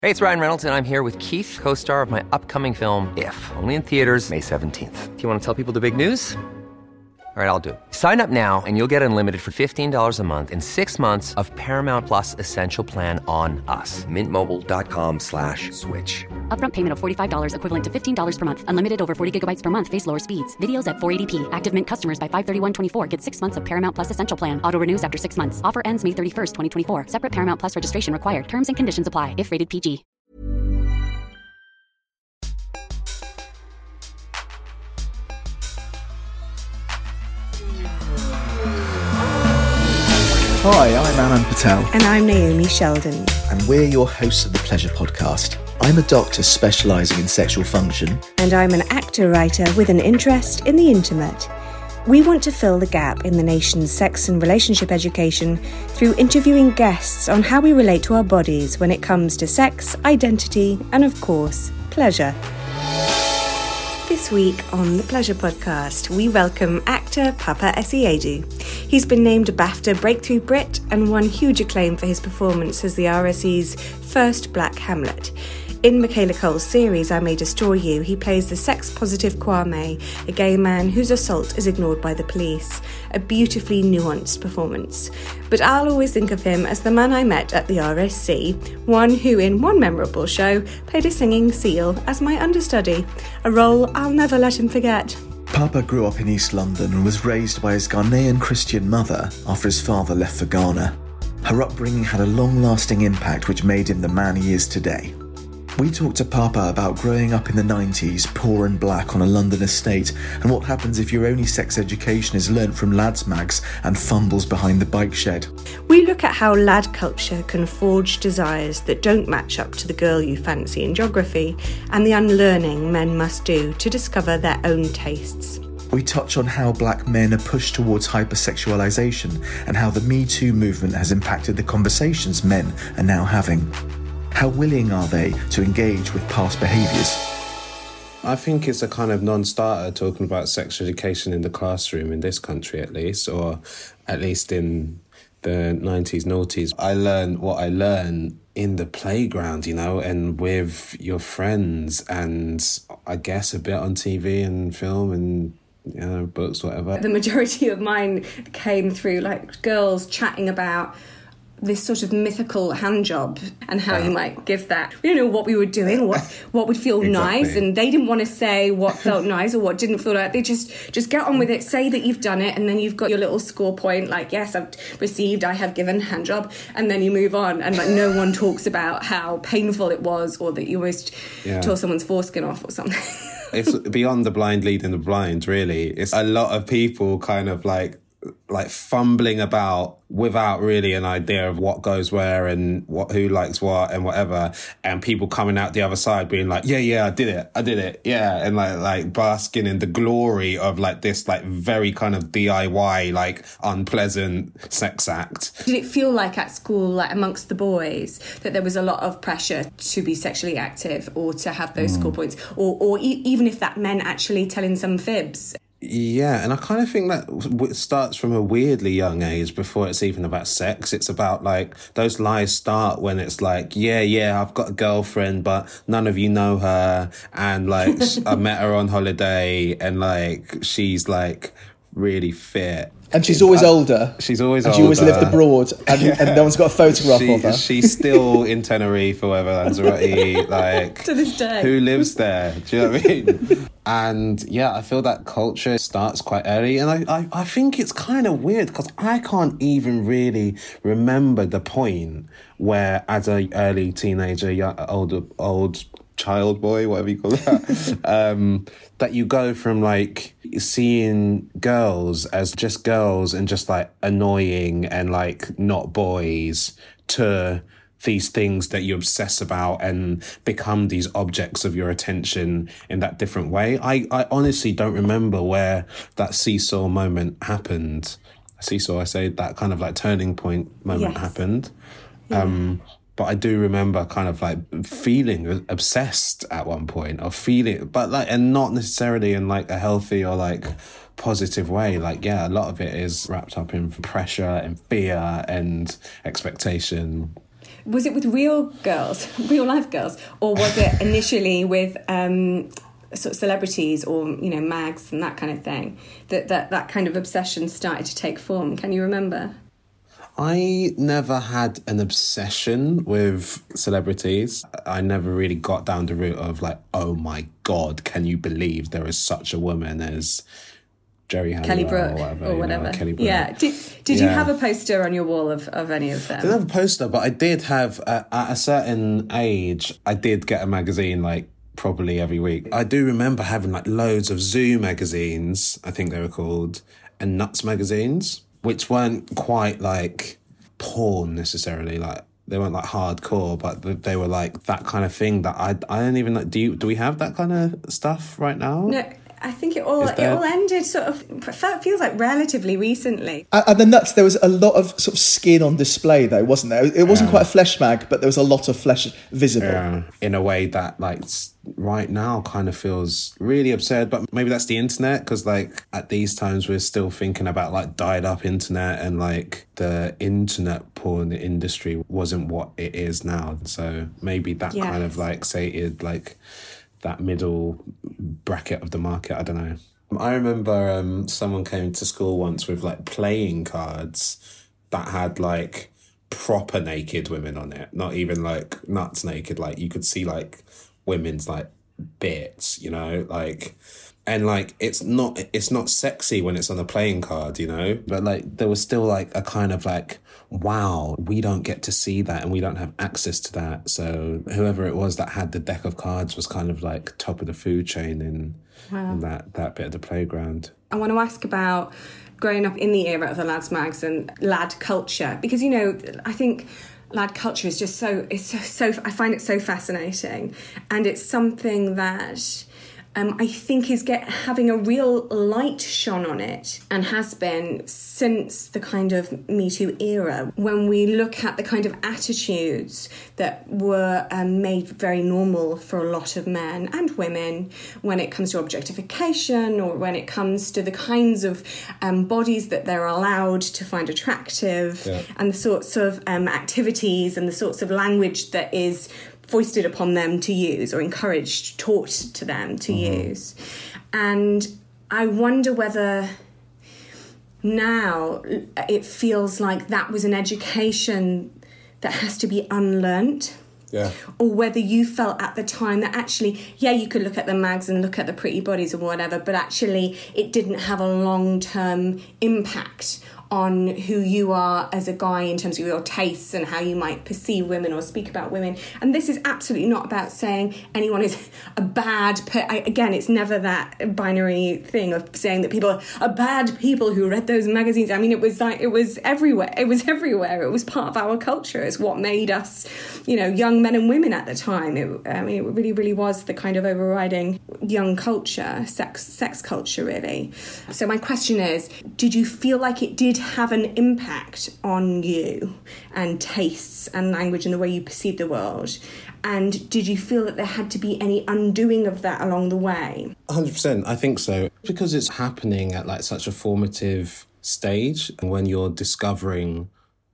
Hey, it's Ryan Reynolds, and I'm here with Keith, co-star of my upcoming film, If, only in theaters May 17th. Do you want to tell people the big news? All right, I'll do it. Sign up now and you'll get unlimited for $15 a month and 6 months of Paramount Plus Essential Plan on us. MintMobile.com/switch. Upfront payment of $45 equivalent to $15 per month. Unlimited over 40 gigabytes per month. Face lower speeds. Videos at 480p. Active Mint customers by 531.24 get 6 months of Paramount Plus Essential Plan. Auto renews after 6 months. Offer ends May 31st, 2024. Separate Paramount Plus registration required. Terms and conditions apply if rated PG. Hi, I'm Anand Patel. And I'm Naomi Sheldon. And we're your hosts of the Pleasure Podcast. I'm a doctor specialising in sexual function. And I'm an actor-writer with an interest in the intimate. We want to fill the gap in the nation's sex and relationship education through interviewing guests on how we relate to our bodies when it comes to sex, identity, and of course, pleasure. This week on the Pleasure Podcast, we welcome actor Papa Essiedu. He's been named a BAFTA Breakthrough Brit and won huge acclaim for his performance as the RSE's first Black Hamlet. In Michaela Cole's series I May Destroy You, he plays the sex-positive Kwame, a gay man whose assault is ignored by the police. A beautifully nuanced performance. But I'll always think of him as the man I met at the RSC, one who in one memorable show played a singing seal as my understudy, a role I'll never let him forget. Papa grew up in East London and was raised by his Ghanaian Christian mother after his father left for Ghana. Her upbringing had a long-lasting impact which made him the man he is today. We talked to Papa about growing up in the 90s, poor and black on a London estate, and what happens if your only sex education is learnt from lads' mags and fumbles behind the bike shed. We look at how lad culture can forge desires that don't match up to the girl you fancy in geography, and the unlearning men must do to discover their own tastes. We touch on how black men are pushed towards hypersexualisation and how the Me Too movement has impacted the conversations men are now having. How willing are they to engage with past behaviours? I think it's a kind of non-starter talking about sex education in the classroom in this country at least, or at least in the 90s, noughties. I learned what I learned in the playground, you know, and with your friends, and I guess a bit on TV and film and, you know, books, whatever. The majority of mine came through like girls chatting about this sort of mythical hand job and how you might give that. We don't know what we were doing, what would feel nice, and they didn't want to say what felt nice or what didn't feel like. They just get on with it, say that you've done it, and then you've got your little score point, like, yes, I've received, I have given hand job, and then you move on, and like no one talks about how painful it was or that you almost tore someone's foreskin off or something. It's beyond the blind leading the blind, really. It's a lot of people kind of like fumbling about without really an idea of what goes where and who likes what and whatever, and people coming out the other side being like, yeah, I did it, yeah, and like basking in the glory of like this like very kind of DIY like unpleasant sex act. Did it feel like at school, like amongst the boys, that there was a lot of pressure to be sexually active or to have those score points, or even if that meant actually telling some fibs? Yeah, and I kind of think that starts from a weirdly young age before it's even about sex. It's about, like, those lies start when it's like, yeah, I've got a girlfriend, but none of you know her, and, like, I met her on holiday, and, like, she's, like, really fit. And she's always older. She's always older. And she always lived abroad, and no one's got a photograph of her. She's still in Tenerife or whatever, Lanzarote, like... to this day. Who lives there? Do you know what I mean? And, yeah, I feel that culture starts quite early. And I think it's kind of weird because I can't even really remember the point where, as a early teenager, old child boy, whatever you call that, that you go from like seeing girls as just girls and just like annoying and like not boys to these things that you obsess about and become these objects of your attention in that different way. I honestly don't remember where that seesaw moment happened. Seesaw, I say, that kind of like turning point moment happened. Yeah. But I do remember kind of like feeling obsessed at one point, or feeling, but like, and not necessarily in like a healthy or like positive way. Like, yeah, a lot of it is wrapped up in pressure and fear and expectation. Was it with real girls, real life girls, or was it initially with sort of celebrities or, you know, mags and that kind of thing, that kind of obsession started to take form? Can you remember? I never had an obsession with celebrities. I never really got down the route of like, oh my God, can you believe there is such a woman as Jerry Halliwell Kelly Brook or whatever. Kelly Brook. Yeah. Did you have a poster on your wall of any of them? I didn't have a poster, but I did have, at a certain age, I did get a magazine like probably every week. I do remember having like loads of Zoo magazines, I think they were called, and Nuts magazines, which weren't quite like porn necessarily. Like they weren't like hardcore, but they were like that kind of thing that I don't even like. Do we have that kind of stuff right now? No. I think it all ended sort of, feels like relatively recently. And the Nuts, there was a lot of sort of skin on display though, wasn't there? It wasn't quite a flesh mag, but there was a lot of flesh visible. Yeah, in a way that like right now kind of feels really absurd, but maybe that's the internet, because like at these times we're still thinking about like died up internet, and like the internet porn industry wasn't what it is now. So maybe that kind of like sated like that middle bracket of the market. I don't know. I remember someone came to school once with like playing cards that had like proper naked women on it, not even like nuts naked. Like you could see like women's like bits, you know, like, and like it's not sexy when it's on a playing card, you know, but like there was still like a kind of like, wow, we don't get to see that and we don't have access to that. So whoever it was that had the deck of cards was kind of like top of the food chain in that bit of the playground. I want to ask about growing up in the era of the lads mags and lad culture, because, you know, I think lad culture is just so I find it so fascinating, and it's something that I think is having a real light shone on it, and has been since the kind of Me Too era, when we look at the kind of attitudes that were made very normal for a lot of men and women when it comes to objectification, or when it comes to the kinds of bodies that they're allowed to find attractive, and the sorts of activities and the sorts of language that is foisted upon them to use, or encouraged, taught to them to use. And I wonder whether now it feels like that was an education that has to be unlearnt. Yeah. Or whether you felt at the time that actually, you could look at the mags and look at the pretty bodies or whatever, but actually it didn't have a long-term impact on who you are as a guy in terms of your tastes and how you might perceive women or speak about women. And this is absolutely not about saying anyone is a bad again, it's never that binary thing of saying that people are bad people who read those magazines. I mean, it was everywhere. It was part of our culture. It's what made us, you know, young men and women at the time. It really, really was the kind of overriding young culture, sex culture, really. So my question is, did you feel like it did have an impact on you and tastes and language and the way you perceive the world? And did you feel that there had to be any undoing of that along the way? 100%, I think so. Because it's happening at like such a formative stage, and when you're discovering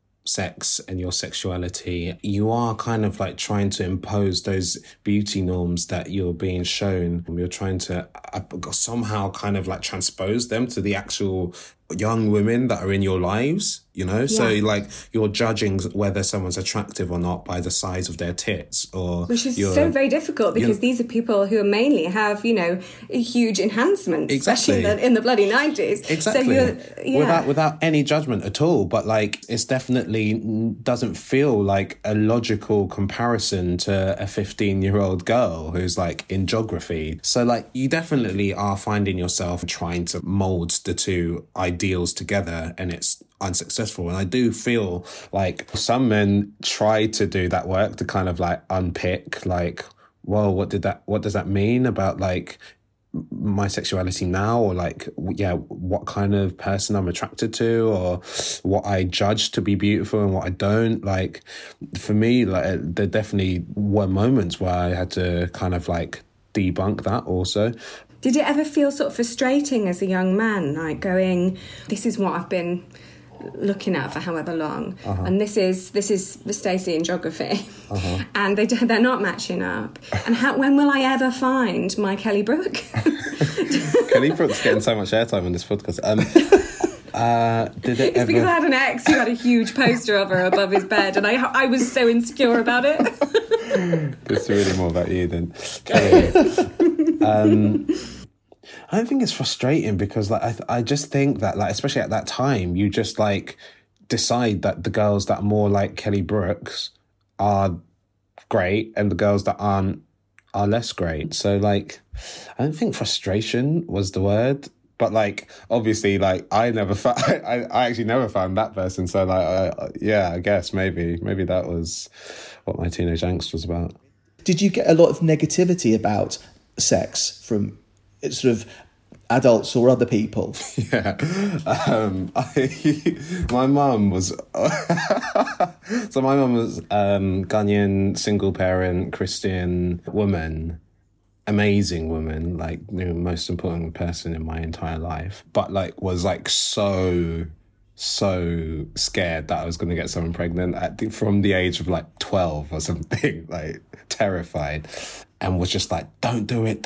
sex and your sexuality, you are kind of like trying to impose those beauty norms that you're being shown. You're trying to somehow kind of like transpose them to the actual young women that are in your lives, you know? So like you're judging whether someone's attractive or not by the size of their tits, or which is so very difficult, because these are people who mainly have, you know, huge enhancements, especially in the bloody 90s. Exactly. So without any judgment at all, but like it's definitely doesn't feel like a logical comparison to a 15-year-old girl who's like in geography. So like you definitely are finding yourself trying to mold the two ideals together, and it's unsuccessful. And I do feel like some men try to do that work to kind of like unpick like, well, what does that mean about like my sexuality now, or like what kind of person I'm attracted to, or what I judge to be beautiful and what I don't. Like for me, like there definitely were moments where I had to kind of like debunk that also. Did it ever feel sort of frustrating as a young man, like going, this is what I've been looking at for however long, and this is Stacey in geography, and they're not matching up. And when will I ever find my Kelly Brook? Kelly Brook's getting so much airtime on this podcast. It's because I had an ex who had a huge poster of her above his bed, and I was so insecure about it. It's really more about you than Kelly. I don't think it's frustrating because like I just think that like especially at that time you just like decide that the girls that are more like Kelly Brooks are great and the girls that aren't are less great. So like I don't think frustration was the word, but like obviously like I actually never found that person. So like I guess maybe that was what my teenage angst was about. Did you get a lot of negativity about sex from sort of adults or other people? Yeah. My mum was Ghanaian single parent Christian woman, amazing woman, like the most important person in my entire life, but like was like so scared that I was going to get someone pregnant from the age of like 12 or something, like terrified. And was just like, don't do it,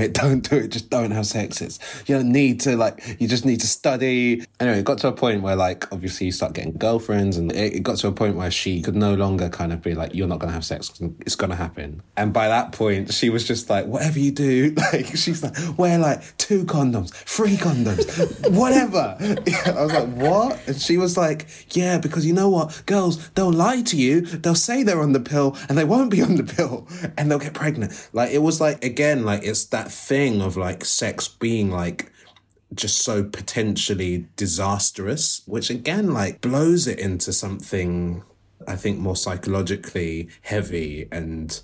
just don't have sex. You don't need to, like, you just need to study. Anyway, it got to a point where, like, obviously you start getting girlfriends, and it got to a point where she could no longer kind of be like, you're not going to have sex, it's going to happen. And by that point, she was just like, whatever you do, like, she's like, wear like 2 condoms, 3 condoms, whatever. I was like, what? And she was like, yeah, because you know what? Girls, they'll lie to you, they'll say they're on the pill, and they won't be on the pill, and they'll get pregnant. Like, it was like, again, like, it's that thing of like sex being like just so potentially disastrous, which again, like, blows it into something, I think, more psychologically heavy and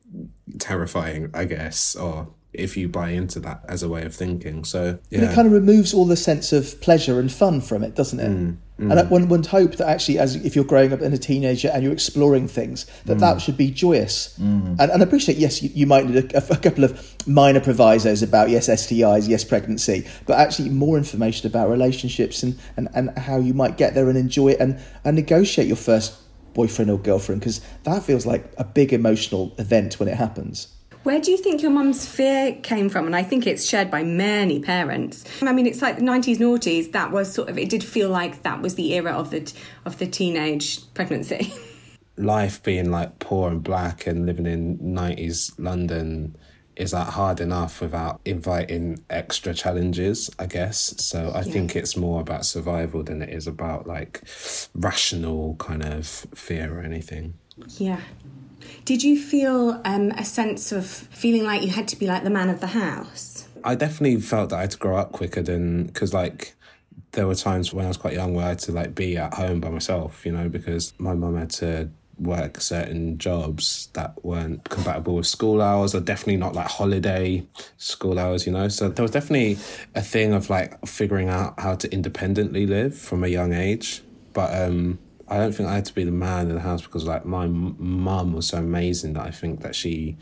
terrifying, I guess, or if you buy into that as a way of thinking. So, yeah. But it kind of removes all the sense of pleasure and fun from it, doesn't it? And one would hope that actually, as if you're growing up as a teenager and you're exploring things, that should be joyous. And I appreciate, yes, you might need a couple of minor provisos about, yes, STIs, yes, pregnancy, but actually more information about relationships and how you might get there and enjoy it and negotiate your first boyfriend or girlfriend, because that feels like a big emotional event when it happens. Where do you think your mum's fear came from? And I think it's shared by many parents. I mean, it's like the 90s, noughties, that was sort of, it did feel like that was the era of the teenage pregnancy. Life being like poor and black and living in 90s London is like hard enough without inviting extra challenges, I guess. So I think it's more about survival than it is about like rational kind of fear or anything. Yeah. Did you feel a sense of feeling like you had to be like the man of the house? I definitely felt that I had to grow up quicker because like there were times when I was quite young where I had to like be at home by myself, you know, because my mum had to work certain jobs that weren't compatible with school hours, or definitely not like holiday school hours, you know. So there was definitely a thing of like figuring out how to independently live from a young age. But I don't think I had to be the man in the house because like my mum was so amazing that I think that she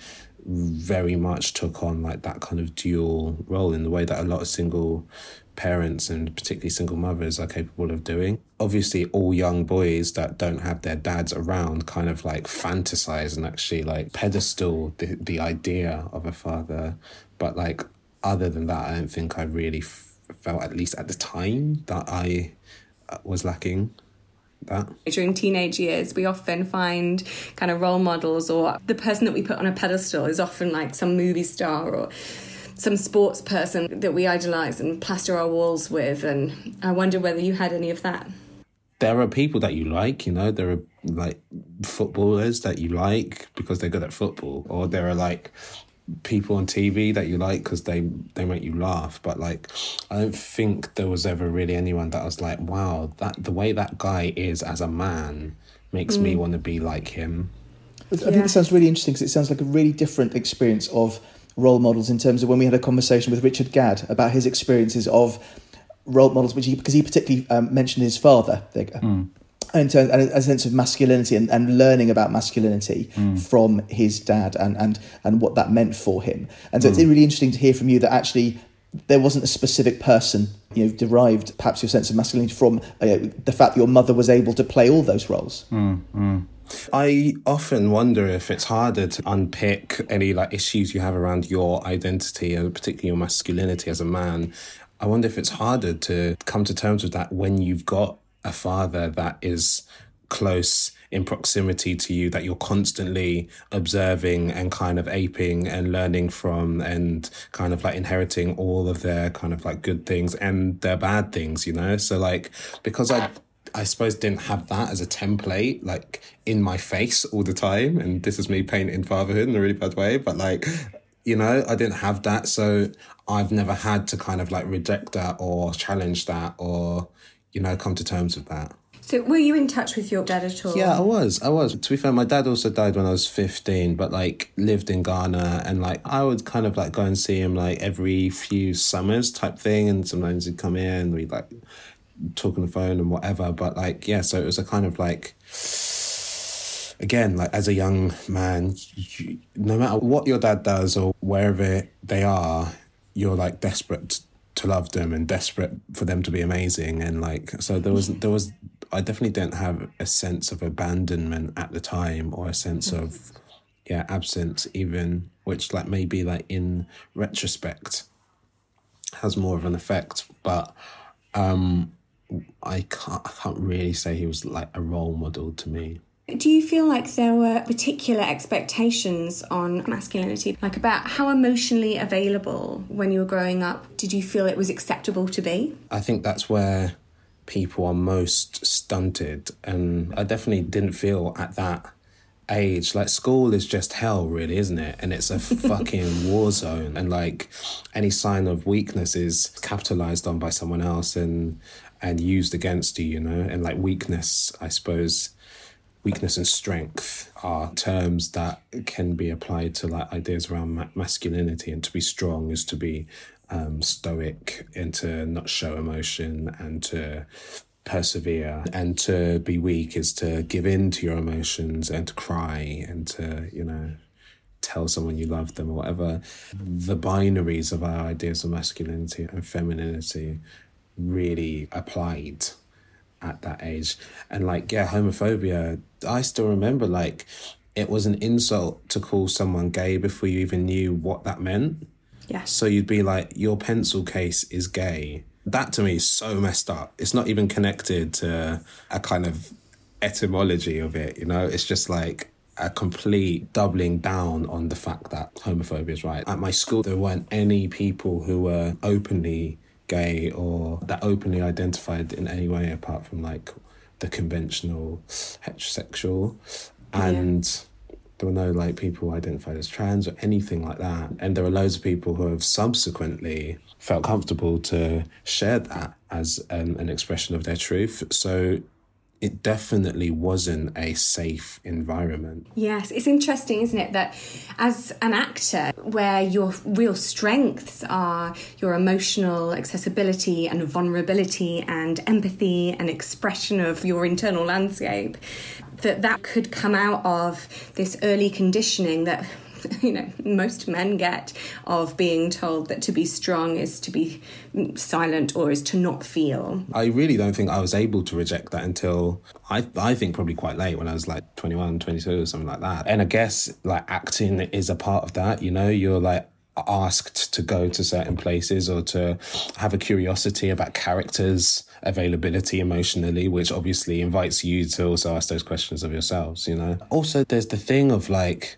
very much took on like that kind of dual role in the way that a lot of single parents and particularly single mothers are capable of doing. Obviously, all young boys that don't have their dads around kind of like fantasize and actually like pedestal the idea of a father. But like other than that, I don't think I really felt, at least at the time, that I was lacking that. During teenage years, we often find kind of role models, or the person that we put on a pedestal is often like some movie star or some sports person that we idolise and plaster our walls with. And I wonder whether you had any of that. There are people that you like, you know, there are like footballers that you like because they're good at football, or there are like people on TV that you like because they make you laugh. But like, I don't think there was ever really anyone that was like, wow, that the way that guy is as a man makes me want to be like him. I think it sounds really interesting because it sounds like a really different experience of role models in terms of when we had a conversation with Richard Gadd about his experiences of role models, because he particularly mentioned his father. And a sense of masculinity and learning about masculinity from his dad and what that meant for him. And so it's really interesting to hear from you that actually there wasn't a specific person, derived perhaps your sense of masculinity from the fact that your mother was able to play all those roles. I often wonder if it's harder to unpick any issues you have around your identity, and particularly your masculinity as a man. I wonder if it's harder to come to terms with that when you've got a father that is close in proximity to you, that you're constantly observing and kind of aping and learning from, and kind of inheriting all of their kind of good things and their bad things, So because I suppose didn't have that as a template in my face all the time, and this is me painting fatherhood in a really bad way, but I didn't have that, so I've never had to kind of reject that or challenge that or come to terms with that. So were you in touch with your dad at all? Yeah, I was. To be fair, my dad also died when I was 15, but lived in Ghana, and I would kind of go and see him every few summers type thing, and sometimes he'd come in and we'd talk on the phone and whatever. But so it was a kind of again, as a young man, no matter what your dad does or wherever they are, you're desperate to love them and desperate for them to be amazing. And so there was I definitely didn't have a sense of abandonment at the time, or a sense of absence even, which maybe in retrospect has more of an effect. But I can't really say he was a role model to me. Do you feel like there were particular expectations on masculinity, about how emotionally available when you were growing up did you feel it was acceptable to be? I think that's where people are most stunted, and I definitely didn't feel at that age. School is just hell, really, isn't it? And it's a fucking war zone, and any sign of weakness is capitalized on by someone else and used against you, and weakness, I suppose, weakness and strength are terms that can be applied to ideas around masculinity, and to be strong is to be stoic, and to not show emotion, and to persevere, and to be weak is to give in to your emotions and to cry and to tell someone you love them or whatever. The binaries of our ideas of masculinity and femininity really applied at that age. And homophobia, I still remember it was an insult to call someone gay before you even knew what that meant. Yeah. So you'd be your pencil case is gay. That to me is so messed up. It's not even connected to a kind of etymology of it, It's just a complete doubling down on the fact that homophobia is right. At my school, there weren't any people who were openly gay or that openly identified in any way apart from the conventional heterosexual. And there were no people identified as trans or anything like that. And there are loads of people who have subsequently felt comfortable to share that as an expression of their truth. So it definitely wasn't a safe environment. Yes, it's interesting, isn't it, that as an actor, where your real strengths are your emotional accessibility and vulnerability and empathy and expression of your internal landscape, that could come out of this early conditioning that most men get, of being told that to be strong is to be silent or is to not feel. I really don't think I was able to reject that until I think probably quite late, when I was 21, 22 or something like that. And I guess acting is a part of that, you're asked to go to certain places or to have a curiosity about characters' availability emotionally, which obviously invites you to also ask those questions of yourselves, Also, there's the thing of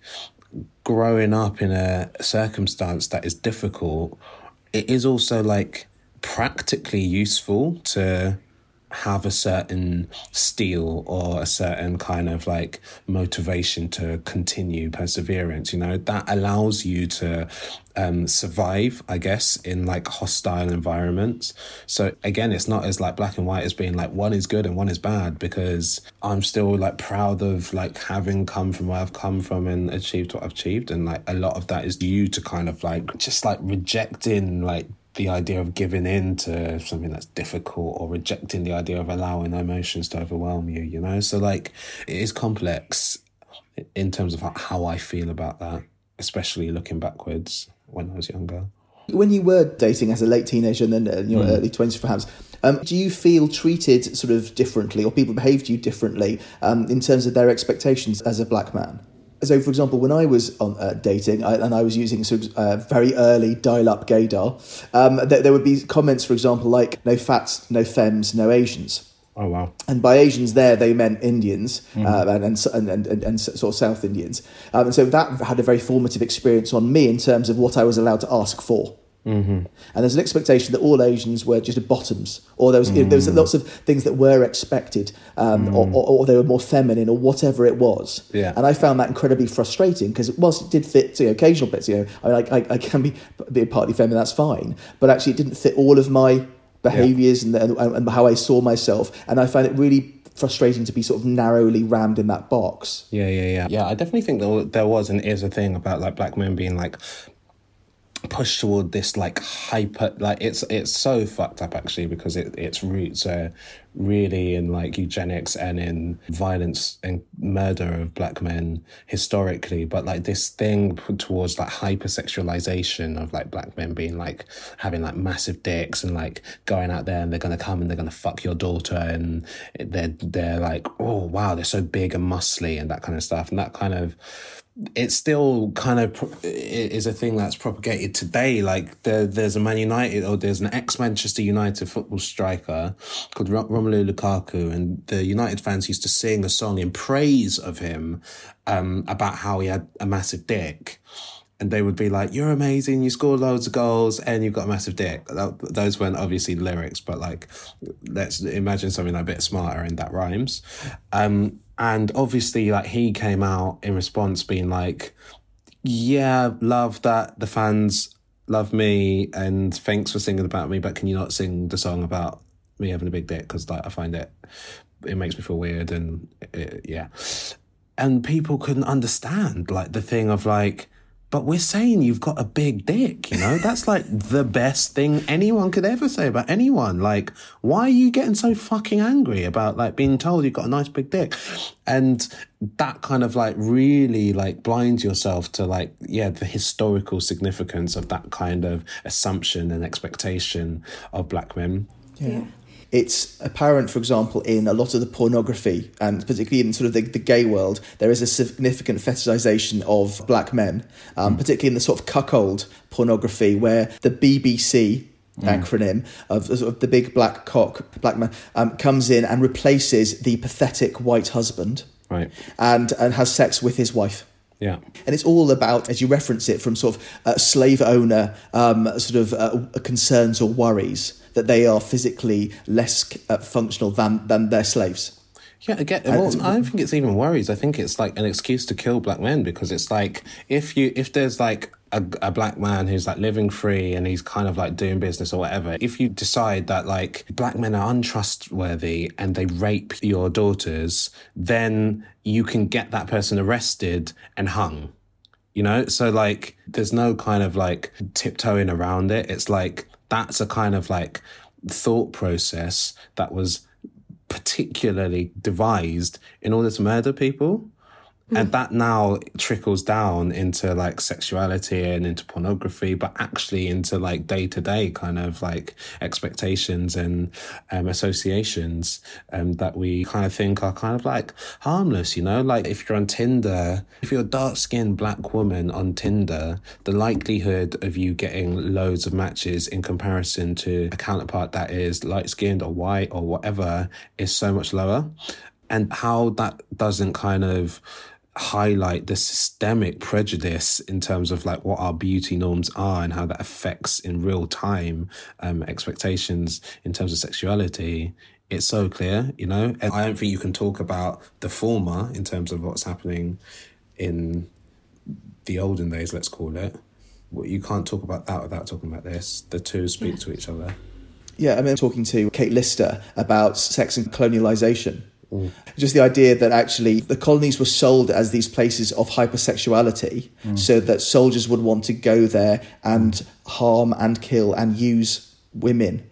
growing up in a circumstance that is difficult. It is also practically useful to have a certain steel or a certain kind of motivation to continue, perseverance, that allows you to survive, I guess, in hostile environments. So again, it's not as black and white as being one is good and one is bad, because I'm still proud of having come from where I've come from and achieved what I've achieved. And a lot of that is due to kind of just rejecting the idea of giving in to something that's difficult, or rejecting the idea of allowing emotions to overwhelm you, So it is complex in terms of how I feel about that, especially looking backwards when I was younger. When you were dating as a late teenager and then early 20s perhaps, do you feel treated sort of differently, or people behaved to you differently in terms of their expectations as a black man? So, for example, when I was on dating and I was using sort of very early dial-up gaydar, there would be comments, for example, like no fats, no femmes, no Asians. Oh, wow. And by Asians there, they meant Indians and sort of South Indians. And so that had a very formative experience on me in terms of what I was allowed to ask for. Mm-hmm. And there's an expectation that all Asians were just bottoms, or there was lots of things that were expected, or they were more feminine, or whatever it was. Yeah. And I found that incredibly frustrating because whilst it did fit occasional bits, I can be partly feminine, that's fine, but actually it didn't fit all of my behaviours and how I saw myself, and I find it really frustrating to be sort of narrowly rammed in that box. Yeah, I definitely think there was and is a thing about like black men being like pushed toward this like hyper, like it's so fucked up actually, because its roots are really in like eugenics and in violence and murder of black men historically, but like this thing towards like hypersexualization of like black men being like having like massive dicks and like going out there and they're gonna come and they're gonna fuck your daughter, and they're like, oh wow, they're so big and muscly and that kind of stuff, and that kind of, it's still kind of is a thing that's propagated today. Like there's a Man United, or there's an ex-Manchester United football striker called Romelu Lukaku, and the United fans used to sing a song in praise of him about how he had a massive dick. And they would be like, you're amazing, you score loads of goals and you've got a massive dick. Those weren't obviously lyrics, but like, let's imagine something a bit smarter and that rhymes. And obviously, like, he came out in response being like, yeah, love that the fans love me and thanks for singing about me, but can you not sing the song about me having a big dick? Because like, I find it makes me feel weird and yeah. And people couldn't understand like the thing of like, but we're saying you've got a big dick, That's like the best thing anyone could ever say about anyone. Like, why are you getting so fucking angry about like being told you've got a nice big dick? And that kind of like really like blinds yourself to like, the historical significance of that kind of assumption and expectation of black men. Yeah. It's apparent, for example, in a lot of the pornography, and particularly in sort of the gay world, there is a significant fetishization of black men, particularly in the sort of cuckold pornography, where the BBC acronym of sort of the big black cock, black man, comes in and replaces the pathetic white husband, right, and has sex with his wife. Yeah. And it's all about, as you reference it, from sort of slave owner concerns or worries that they are physically less functional than their slaves. Yeah, again, well, I don't think it's even worries. I think it's like an excuse to kill black men, because it's like if there's like a black man who's like living free and he's kind of like doing business or whatever, if you decide that like black men are untrustworthy and they rape your daughters, then you can get that person arrested and hung. So like there's no kind of like tiptoeing around it. It's like that's a kind of like thought process that was particularly devised in order to murder people. And that now trickles down into like sexuality and into pornography, but actually into like day-to-day kind of like expectations and associations that we kind of think are kind of like harmless, Like if you're on Tinder, if you're a dark-skinned black woman on Tinder, the likelihood of you getting loads of matches in comparison to a counterpart that is light-skinned or white or whatever is so much lower. And how that doesn't kind of highlight the systemic prejudice in terms of like what our beauty norms are and how that affects in real time expectations in terms of sexuality. It's so clear, And I don't think you can talk about the former in terms of what's happening in the olden days, let's call it. You can't talk about that without talking about this. The two speak to each other. Yeah, I mean, talking to Kate Lister about sex and colonialisation. Just the idea that actually the colonies were sold as these places of hypersexuality so that soldiers would want to go there and harm and kill and use women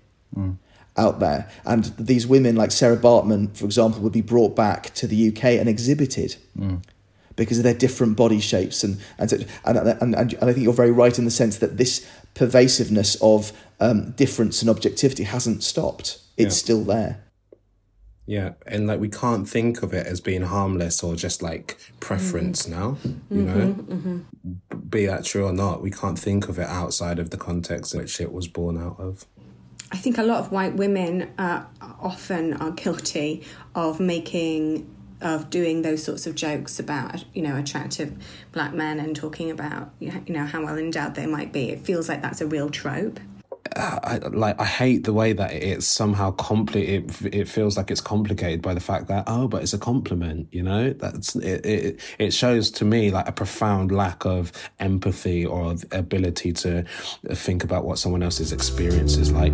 out there. And these women like Sarah Bartman, for example, would be brought back to the UK and exhibited because of their different body shapes, and I think you're very right in the sense that this pervasiveness of difference and objectivity hasn't stopped. It's still there. Yeah, and like we can't think of it as being harmless or just like preference now, you know? Be that true or not, we can't think of it outside of the context in which it was born out of. I think a lot of white women often are guilty of doing those sorts of jokes about, you know, attractive black men and talking about, you know, how well endowed they might be. It feels like that's a real trope. I hate the way that it's somehow it feels like it's complicated by the fact that, but it's a compliment, you know? That's it shows to me like a profound lack of empathy or ability to think about what someone else's experience is like.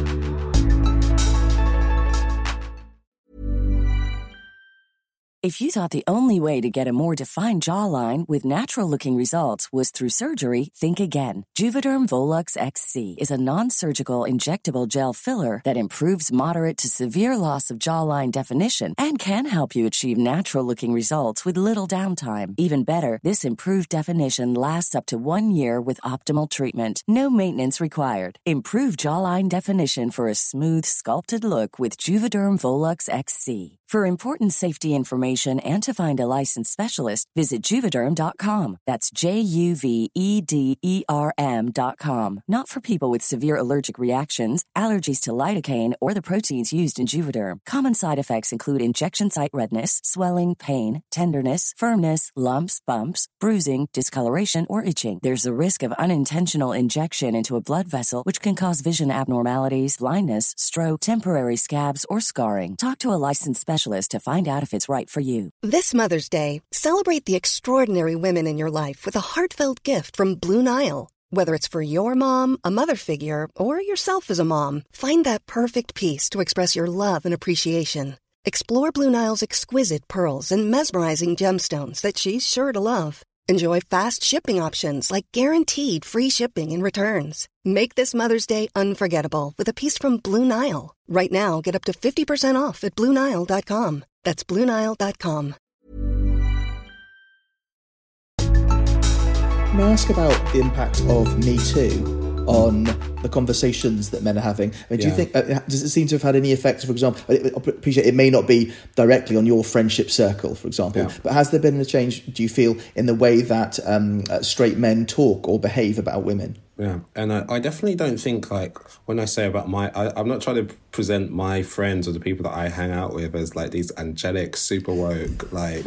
If you thought the only way to get a more defined jawline with natural-looking results was through surgery, think again. Juvederm Volux XC is a non-surgical injectable gel filler that improves moderate to severe loss of jawline definition and can help you achieve natural-looking results with little downtime. Even better, this improved definition lasts up to 1 year with optimal treatment. No maintenance required. Improve jawline definition for a smooth, sculpted look with Juvederm Volux XC. For important safety information and to find a licensed specialist, visit Juvederm.com. That's JUVEDERM.com. Not for people with severe allergic reactions, allergies to lidocaine, or the proteins used in Juvederm. Common side effects include injection site redness, swelling, pain, tenderness, firmness, lumps, bumps, bruising, discoloration, or itching. There's a risk of unintentional injection into a blood vessel, which can cause vision abnormalities, blindness, stroke, temporary scabs, or scarring. Talk to a licensed specialist to find out if it's right for you. This Mother's Day, celebrate the extraordinary women in your life with a heartfelt gift from Blue Nile. Whether it's for your mom, a mother figure, or yourself as a mom, find that perfect piece to express your love and appreciation. Explore Blue Nile's exquisite pearls and mesmerizing gemstones that she's sure to love. Enjoy fast shipping options like guaranteed free shipping and returns. Make this Mother's Day unforgettable with a piece from Blue Nile. Right now, get up to 50% off at BlueNile.com. That's BlueNile.com. Can I ask about the impact of Me Too on the conversations that men are having? I mean, do you think, does it seem to have had any effect, for example, I appreciate it may not be directly on your friendship circle, for example, but has there been a change, do you feel, in the way that straight men talk or behave about women? Yeah, and I definitely don't think, like, when I say about I'm not trying to present my friends or the people that I hang out with as, like, these angelic, super woke, like,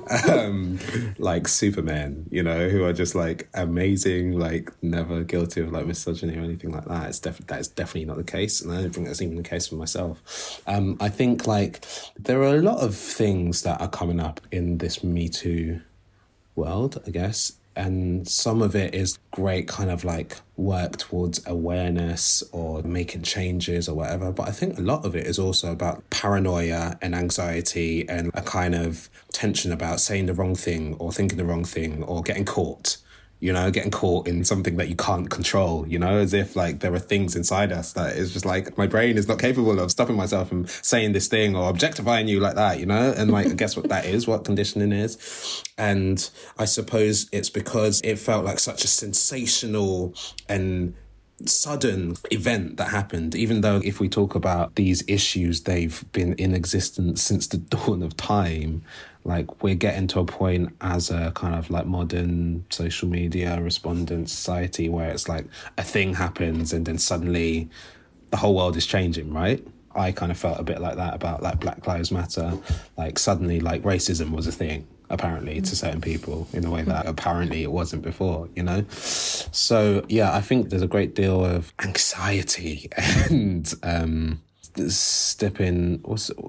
like supermen, you know, who are just, like, amazing, like, never guilty of, like, misogyny or anything like that. That is definitely not the case, and I don't think that's even the case for myself. I think, like, there are a lot of things that are coming up in this Me Too world, I guess. And some of it is great kind of like work towards awareness or making changes or whatever. But I think a lot of it is also about paranoia and anxiety and a kind of tension about saying the wrong thing or thinking the wrong thing or getting caught. You know, getting caught in something that you can't control, you know, as if like there are things inside us that is just like, my brain is not capable of stopping myself from saying this thing or objectifying you like that, you know? And like, I guess what that is, what conditioning is. And I suppose it's because it felt like such a sensational and sudden event that happened, even though if we talk about these issues, they've been in existence since the dawn of time. Like, we're getting to a point as a kind of like modern social media respondent society where it's like a thing happens and then suddenly the whole world is changing, right? I kind of felt a bit like that about like Black Lives Matter. Like suddenly like racism was a thing, apparently, to certain people in a way that apparently it wasn't before, you know? So, yeah, I think there's a great deal of anxiety and stepping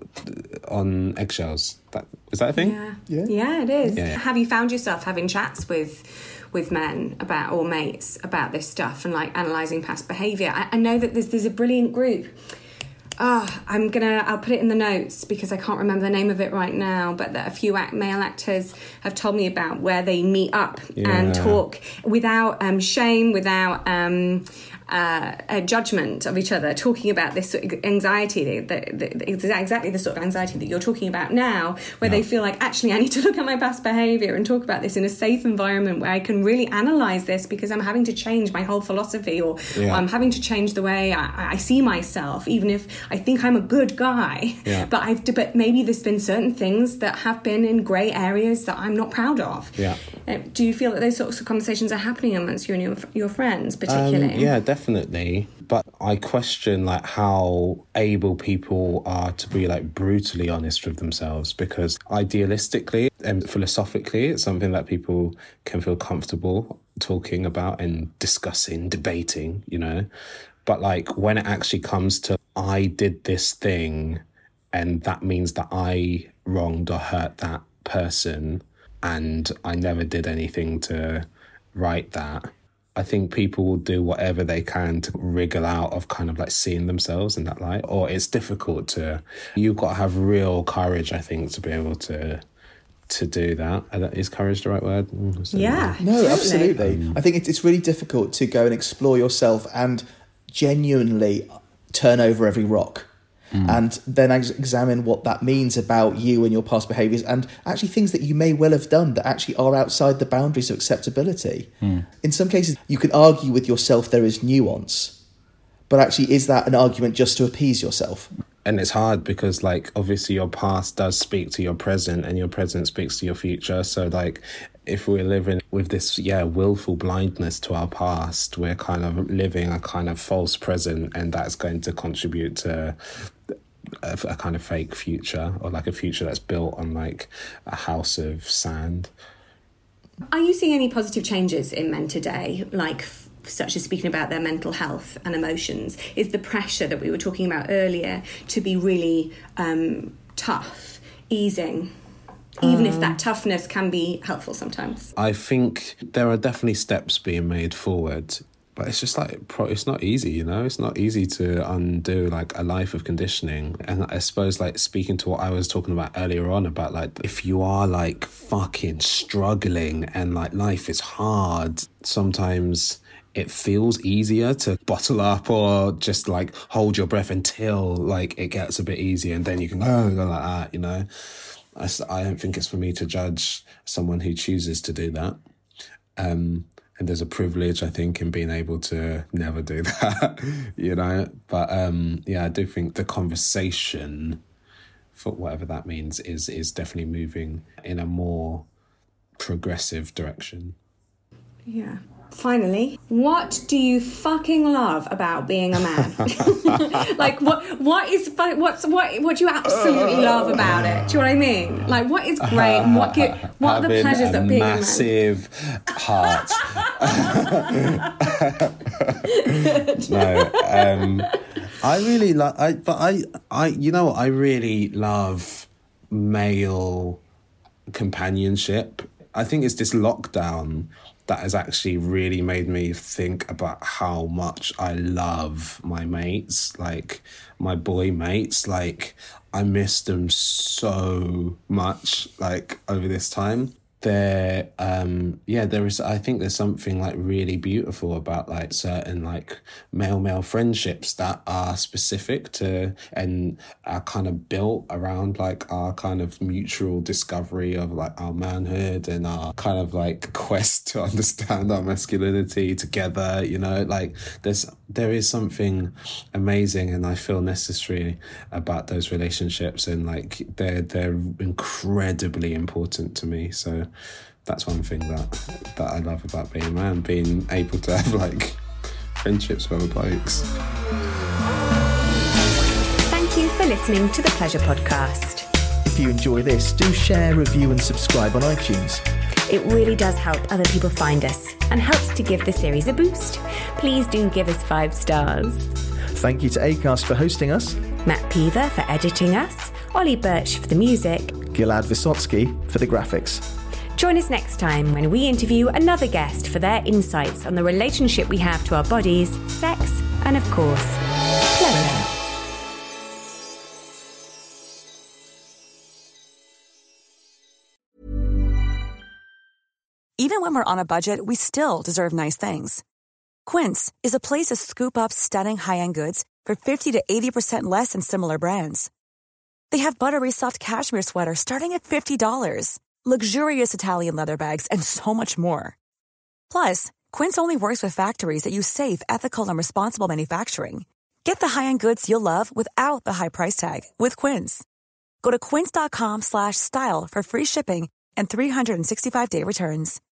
on eggshells. Is that a thing? Yeah, it is. Yeah. Have you found yourself having chats with men about, or mates about this stuff and like analysing past behaviour? I know that there's a brilliant group. I'll put it in the notes because I can't remember the name of it right now, but that a few male actors have told me about, where they meet up and talk without shame, without judgment of each other, talking about this sort of anxiety, exactly the sort of anxiety that you're talking about now, where they feel like, actually, I need to look at my past behaviour and talk about this in a safe environment where I can really analyse this, because I'm having to change my whole philosophy, or I'm having to change the way I see myself, even if I think I'm a good guy. Yeah. But maybe there's been certain things that have been in grey areas that I'm not proud of. Yeah. Do you feel that those sorts of conversations are happening amongst you and your friends, particularly? Yeah, definitely. But I question like how able people are to be like brutally honest with themselves, because idealistically and philosophically, it's something that people can feel comfortable talking about and discussing, debating, you know. But like when it actually comes to, I did this thing and that means that I wronged or hurt that person and I never did anything to right that, I think people will do whatever they can to wriggle out of kind of like seeing themselves in that light. Or it's difficult to, you've got to have real courage, I think, to be able to do that. Is courage the right word? Yeah. No, totally. absolutely. I think it's really difficult to go and explore yourself and genuinely turn over every rock. And then examine what that means about you and your past behaviours, and actually things that you may well have done that actually are outside the boundaries of acceptability. In some cases, you can argue with yourself there is nuance, but actually is that an argument just to appease yourself? And it's hard because, like, obviously your past does speak to your present and your present speaks to your future. So, like, if we're living with this, willful blindness to our past, we're kind of living a kind of false present, and that's going to contribute to a kind of fake future, or like a future that's built on like a house of sand. Are you seeing any positive changes in men today, like such as speaking about their mental health and emotions? Is the pressure that we were talking about earlier to be really tough easing, even if that toughness can be helpful sometimes? I think there are definitely steps being made forward, but it's just like, it's not easy, you know? It's not easy to undo like a life of conditioning. And I suppose like speaking to what I was talking about earlier on about like, if you are like fucking struggling and like life is hard, sometimes it feels easier to bottle up or just like hold your breath until like it gets a bit easier, and then you can go like that, you know? I don't think it's for me to judge someone who chooses to do that. And there's a privilege, I think, in being able to never do that, you know? But I do think the conversation, for whatever that means, is definitely moving in a more progressive direction. Yeah. Finally, what do you fucking love about being a man? Like, what do you absolutely love about it? Do you know what I mean? Like, what is great? And what are the pleasures of being a man? Massive heart. No, I really like. I really love male companionship. I think it's this lockdown that has actually really made me think about how much I love my mates, like my boy mates. Like, I miss them so much, like, over this time. There is, I think there's something like really beautiful about like certain like male friendships that are specific to and are kind of built around like our kind of mutual discovery of like our manhood and our kind of like quest to understand our masculinity together, you know? Like there is something amazing and I feel necessary about those relationships, and like they're incredibly important to me. So that's one thing that I love about being a man, being able to have like friendships with other blokes. Thank you for listening to the Pleasure Podcast. If you enjoy this, do share, review and subscribe on iTunes. It really does help other people find us and helps to give the series a boost. Please do give us 5 stars. Thank you to Acast for hosting us, Matt Peever for editing us, Ollie Birch for the music, Gilad Vysotsky for the graphics. Join us next time when we interview another guest for their insights on the relationship we have to our bodies, sex, and of course, pleasure. Even when we're on a budget, we still deserve nice things. Quince is a place to scoop up stunning high-end goods for 50 to 80% less than similar brands. They have buttery soft cashmere sweaters starting at $50, luxurious Italian leather bags, and so much more. Plus, Quince only works with factories that use safe, ethical, and responsible manufacturing. Get the high-end goods you'll love without the high price tag with Quince. Go to quince.com/style for free shipping and 365-day returns.